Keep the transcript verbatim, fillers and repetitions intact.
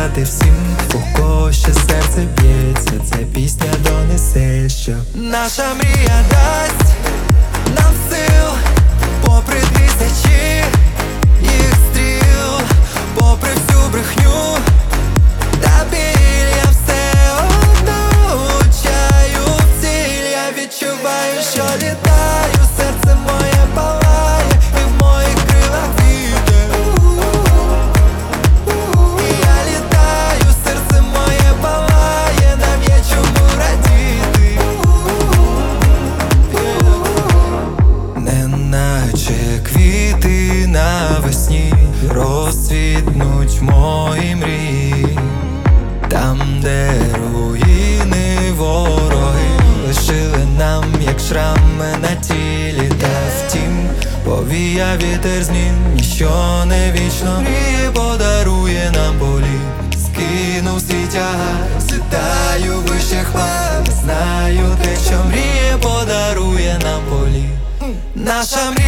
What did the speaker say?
сказати всім, у кого ще серце б'ється, ця пісня донесе, що наша мрія дасть нам сил, попри тисячі їх стріл, попри всю брехню та біль, я все одно влучаю в ціль. Я відчуваю, що літаю, серце моє палає, і в моїх крилах вітер. І я літаю, серце моє палає, нам є чому радіти. Неначе квіти навесні розцвітнуть мої мрії, там, де руїни вороги лишили нам, як шрами на тілі. Та втім, повія вітер змін, ніщо не вічно. Мрії подарує нам політ, скинув свій тягар, сідаю вище хмар, знаю те, що мріє подарує нам політ. Наша мрія